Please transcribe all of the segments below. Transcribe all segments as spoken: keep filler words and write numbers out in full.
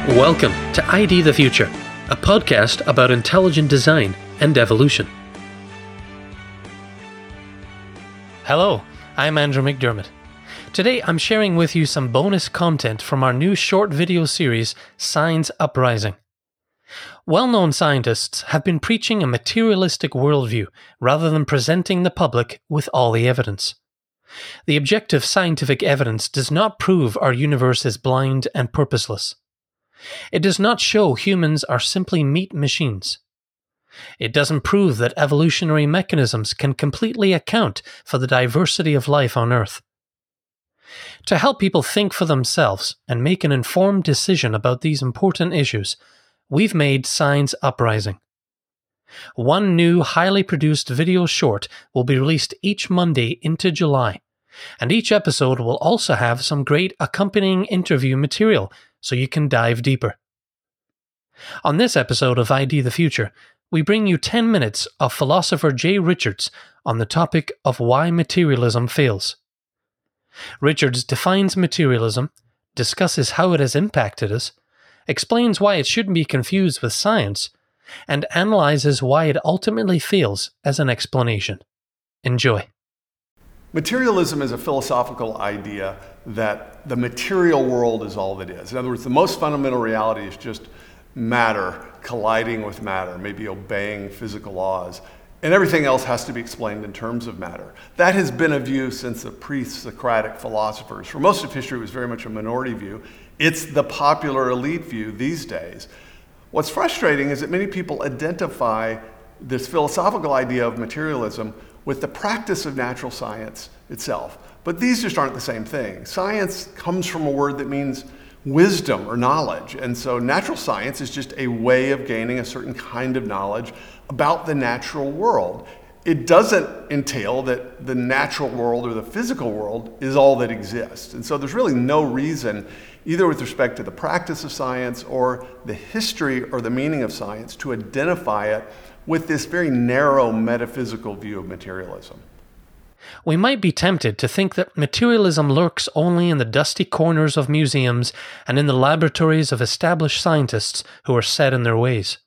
Welcome to I D the Future, a podcast about intelligent design and evolution. Hello, I'm Andrew McDermott. Today I'm sharing with you some bonus content from our new short video series, Science Uprising. Well-known scientists have been preaching a materialistic worldview rather than presenting the public with all the evidence. The objective scientific evidence does not prove our universe is blind and purposeless. It does not show humans are simply meat machines. It doesn't prove that evolutionary mechanisms can completely account for the diversity of life on Earth. To help people think for themselves and make an informed decision about these important issues, we've made Science Uprising. One new, highly produced video short will be released each Monday into July, and each episode will also have some great accompanying interview material so you can dive deeper. On this episode of I D the Future, we bring you ten minutes of philosopher Jay Richards on the topic of why materialism fails. Richards defines materialism, discusses how it has impacted us, explains why it shouldn't be confused with science, and analyzes why it ultimately fails as an explanation. Enjoy. Materialism is a philosophical idea that the material world is all that is. In other words, the most fundamental reality is just matter colliding with matter, maybe obeying physical laws, and everything else has to be explained in terms of matter. That has been a view since the pre-Socratic philosophers. For most of history, it was very much a minority view. It's the popular elite view these days. What's frustrating is that many people identify this philosophical idea of materialism with the practice of natural science itself. But these just aren't the same thing. Science comes from a word that means wisdom or knowledge. And so natural science is just a way of gaining a certain kind of knowledge about the natural world. It doesn't entail that the natural world or the physical world is all that exists. And so there's really no reason, either with respect to the practice of science or the history or the meaning of science, to identify it with this very narrow metaphysical view of materialism. We might be tempted to think that materialism lurks only in the dusty corners of museums and in the laboratories of established scientists who are set in their ways.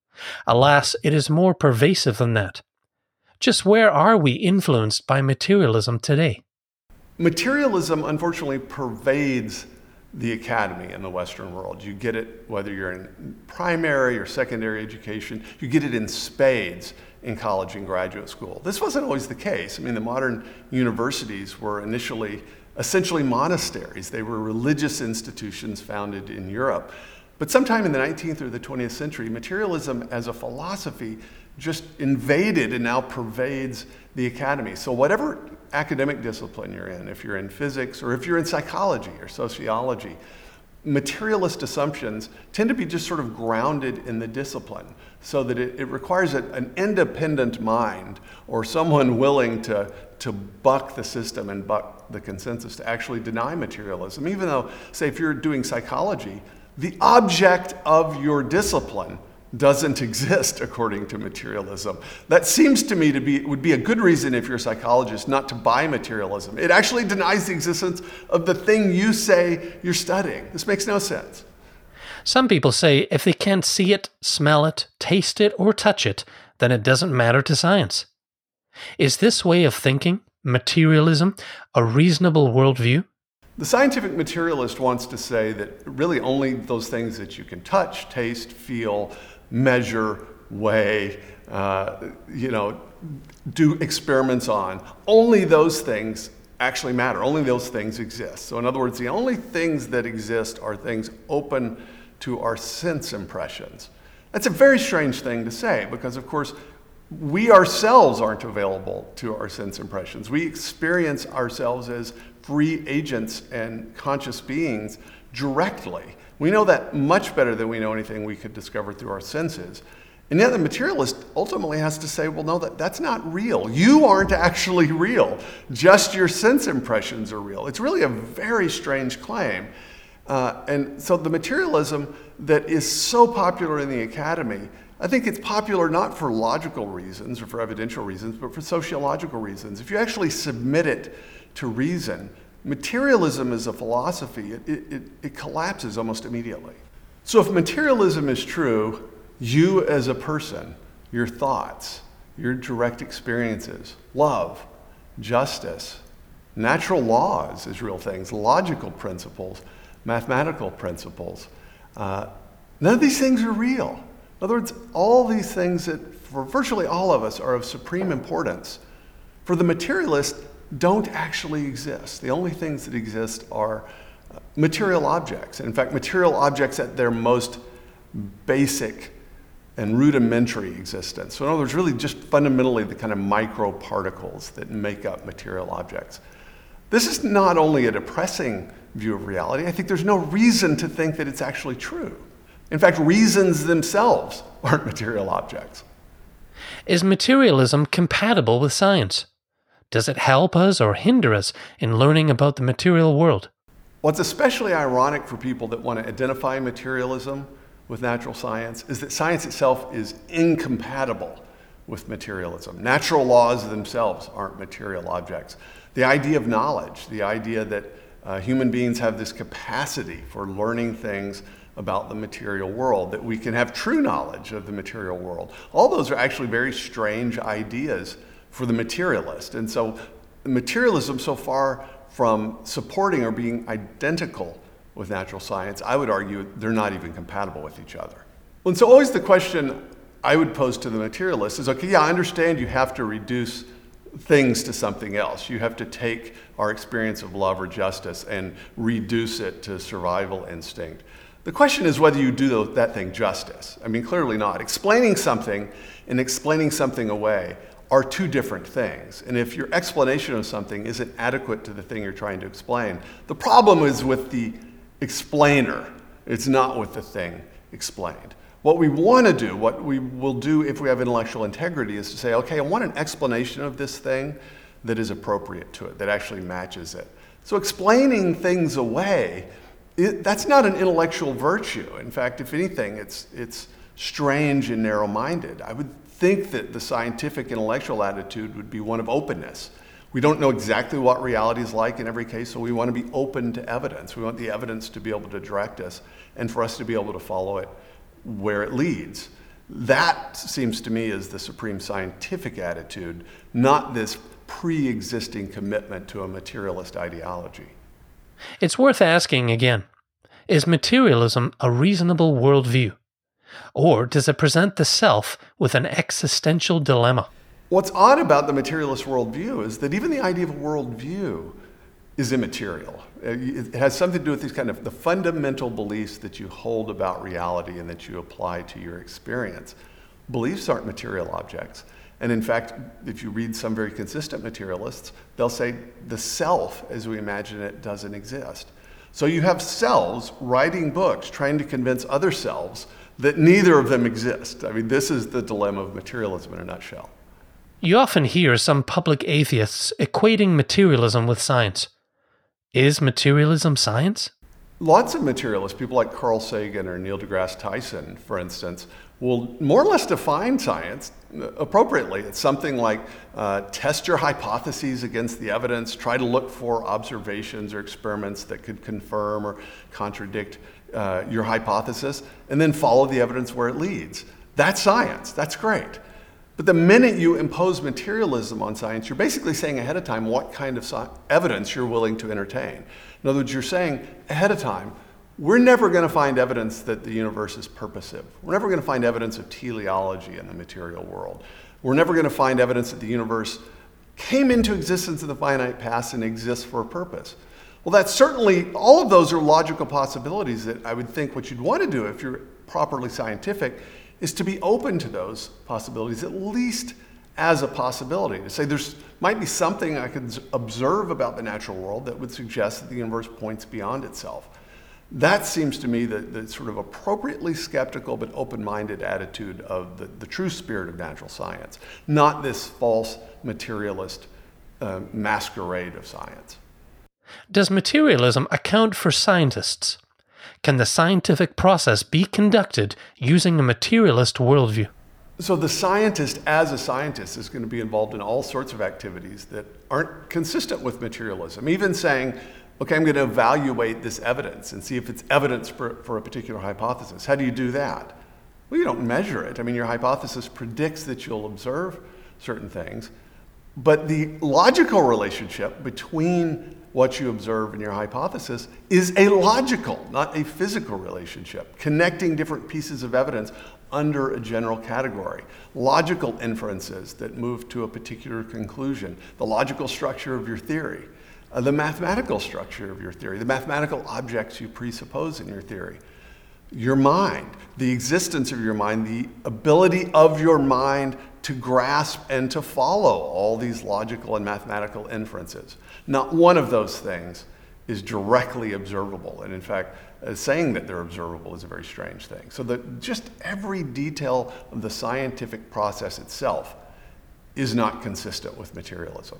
Alas, it is more pervasive than that. Just where are we influenced by materialism today? Materialism, unfortunately, pervades the academy in the Western world. You get it whether you're in primary or secondary education. You get it in spades in college and graduate school. This wasn't always the case. I mean, the modern universities were initially essentially monasteries. They were religious institutions founded in Europe. But sometime in the nineteenth or the twentieth century, materialism as a philosophy just invaded and now pervades the academy. So whatever academic discipline you're in, if you're in physics or if you're in psychology or sociology, materialist assumptions tend to be just sort of grounded in the discipline so that it, it requires a, an independent mind or someone willing to, to buck the system and buck the consensus to actually deny materialism. Even though, say, if you're doing psychology, the object of your discipline doesn't exist according to materialism. That seems to me to be would be a good reason if you're a psychologist not to buy materialism. It actually denies the existence of the thing you say you're studying. This makes no sense. Some people say if they can't see it, smell it, taste it, or touch it, then it doesn't matter to science. Is this way of thinking, materialism, a reasonable worldview? The scientific materialist wants to say that really only those things that you can touch, taste, feel, measure, weigh, uh, you know, do experiments on, only those things actually matter. Only those things exist. So in other words, the only things that exist are things open to our sense impressions. That's a very strange thing to say because, of course, we ourselves aren't available to our sense impressions. We experience ourselves as free agents and conscious beings directly. We know that much better than we know anything we could discover through our senses. And yet the materialist ultimately has to say, well, no, that, that's not real. You aren't actually real. Just your sense impressions are real. It's really a very strange claim. Uh, and so the materialism that is so popular in the academy, I think it's popular not for logical reasons or for evidential reasons, but for sociological reasons. If you actually submit it to reason, materialism as a philosophy, it, it, it collapses almost immediately. So if materialism is true, you as a person, your thoughts, your direct experiences, love, justice, natural laws as real things, logical principles, mathematical principles, uh, none of these things are real. In other words, all these things that for virtually all of us are of supreme importance, for the materialist, don't actually exist. The only things that exist are material objects. In fact, material objects at their most basic and rudimentary existence. So in other words, really just fundamentally the kind of microparticles that make up material objects. This is not only a depressing view of reality, I think there's no reason to think that it's actually true. In fact, reasons themselves aren't material objects. Is materialism compatible with science? Does it help us or hinder us in learning about the material world? What's especially ironic for people that want to identify materialism with natural science is that science itself is incompatible with materialism. Natural laws themselves aren't material objects. The idea of knowledge, the idea that uh, human beings have this capacity for learning things about the material world, that we can have true knowledge of the material world, all those are actually very strange ideas for the materialist. And so materialism, so far from supporting or being identical with natural science, I would argue they're not even compatible with each other. And so always the question I would pose to the materialist is, okay, yeah, I understand you have to reduce things to something else. You have to take our experience of love or justice and reduce it to survival instinct. The question is whether you do that thing justice. I mean, clearly not. Explaining something and explaining something away are two different things. And if your explanation of something isn't adequate to the thing you're trying to explain, the problem is with the explainer. It's not with the thing explained. What we want to do, what we will do if we have intellectual integrity, is to say, okay, I want an explanation of this thing that is appropriate to it, that actually matches it. So explaining things away, it, that's not an intellectual virtue. In fact, if anything, it's, it's strange and narrow-minded. I would think that the scientific intellectual attitude would be one of openness. We don't know exactly what reality is like in every case, so we want to be open to evidence. We want the evidence to be able to direct us and for us to be able to follow it where it leads. That seems to me is the supreme scientific attitude, not this pre-existing commitment to a materialist ideology. It's worth asking again, is materialism a reasonable worldview? Or does it present the self with an existential dilemma? What's odd about the materialist worldview is that even the idea of a worldview is immaterial. It has something to do with these kind of the fundamental beliefs that you hold about reality and that you apply to your experience. Beliefs aren't material objects. And in fact, if you read some very consistent materialists, they'll say the self, as we imagine it, doesn't exist. So you have selves writing books trying to convince other selves that neither of them exist. I mean, this is the dilemma of materialism in a nutshell. You often hear some public atheists equating materialism with science. Is materialism science? Lots of materialists, people like Carl Sagan or Neil deGrasse Tyson, for instance, will more or less define science appropriately. It's something like uh, test your hypotheses against the evidence, try to look for observations or experiments that could confirm or contradict uh, your hypothesis, and then follow the evidence where it leads. That's science. That's great. But the minute you impose materialism on science, you're basically saying ahead of time what kind of sci- evidence you're willing to entertain. In other words, you're saying ahead of time, we're never going to find evidence that the universe is purposive. We're never going to find evidence of teleology in the material world. We're never going to find evidence that the universe came into existence in the finite past and exists for a purpose. Well, that's certainly, all of those are logical possibilities that I would think what you'd want to do if you're properly scientific is to be open to those possibilities, at least as a possibility. To say there's might be something I could observe about the natural world that would suggest that the universe points beyond itself. That seems to me the, the sort of appropriately skeptical but open-minded attitude of the, the true spirit of natural science, not this false materialist uh, masquerade of science. Does materialism account for scientists? Can the scientific process be conducted using a materialist worldview? So the scientist, as a scientist, is going to be involved in all sorts of activities that aren't consistent with materialism. Even saying, Okay, I'm going to evaluate this evidence and see if it's evidence for, for a particular hypothesis. How do you do that? Well, you don't measure it. I mean, your hypothesis predicts that you'll observe certain things, but the logical relationship between what you observe and your hypothesis is a logical, not a physical relationship, connecting different pieces of evidence under a general category. Logical inferences that move to a particular conclusion, the logical structure of your theory, uh, the mathematical structure of your theory, the mathematical objects you presuppose in your theory, your mind, the existence of your mind, the ability of your mind to grasp and to follow all these logical and mathematical inferences. Not one of those things is directly observable. And in fact, uh, saying that they're observable is a very strange thing. So that just every detail of the scientific process itself is not consistent with materialism.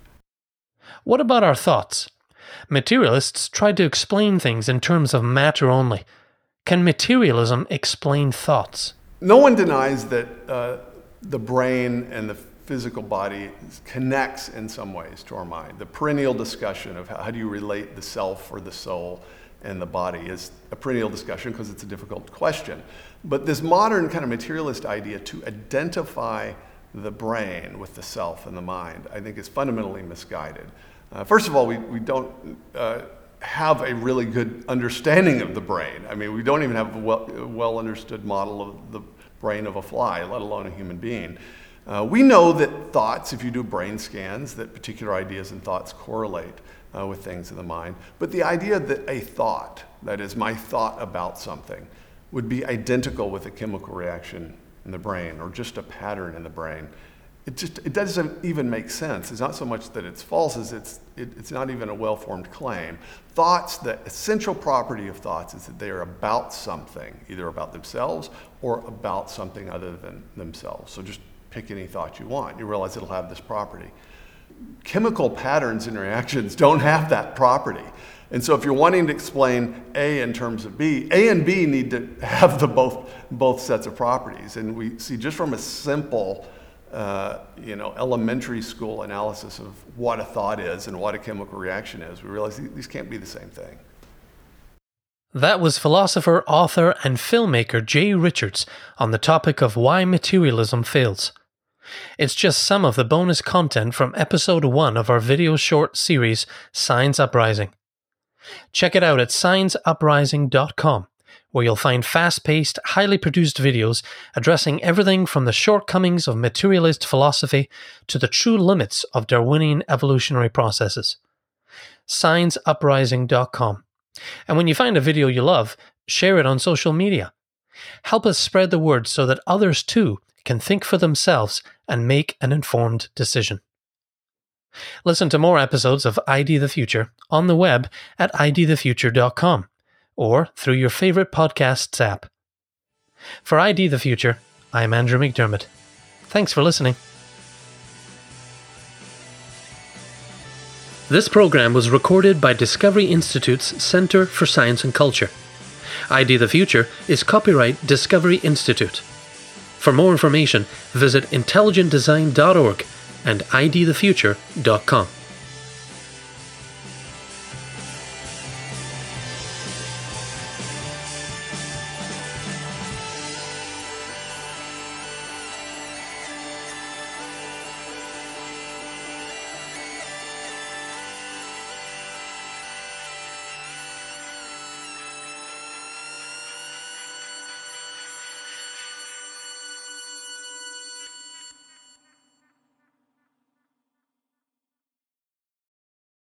What about our thoughts? Materialists try to explain things in terms of matter only. Can materialism explain thoughts? No one denies that uh, the brain and the physical body connects in some ways to our mind. The perennial discussion of how, how do you relate the self or the soul and the body is a perennial discussion because it's a difficult question. But this modern kind of materialist idea to identify the brain with the self and the mind, I think is fundamentally misguided. Uh, first of all, we, we don't uh, have a really good understanding of the brain. I mean, we don't even have a well, well understood model of the brain of a fly, let alone a human being. Uh, we know that thoughts, if you do brain scans, that particular ideas and thoughts correlate uh, with things in the mind. But the idea that a thought, that is my thought about something, would be identical with a chemical reaction in the brain or just a pattern in the brain, it just it doesn't even make sense. It's not so much that it's false as it's it, it's not even a well-formed claim. Thoughts, the essential property of thoughts is that they are about something, either about themselves or about something other than themselves. So just pick any thought you want. You realize it'll have this property. Chemical patterns and reactions don't have that property. And so if you're wanting to explain A in terms of B, A and B need to have the both, both sets of properties. And we see just from a simple, uh, you know, elementary school analysis of what a thought is and what a chemical reaction is, we realize these can't be the same thing. That was philosopher, author, and filmmaker Jay Richards on the topic of why materialism fails. It's just some of the bonus content from episode one of our video short series, Science Uprising. Check it out at science uprising dot com, where you'll find fast-paced, highly produced videos addressing everything from the shortcomings of materialist philosophy to the true limits of Darwinian evolutionary processes. science uprising dot com. And when you find a video you love, share it on social media. Help us spread the word so that others too can think for themselves and make an informed decision. Listen to more episodes of I D the Future on the web at I D the future dot com or through your favorite podcasts app. For I D the Future, I'm Andrew McDermott. Thanks for listening. This program was recorded by Discovery Institute's Center for Science and Culture. I D the Future is copyright Discovery Institute. For more information, visit intelligent design dot org and I D the future dot com.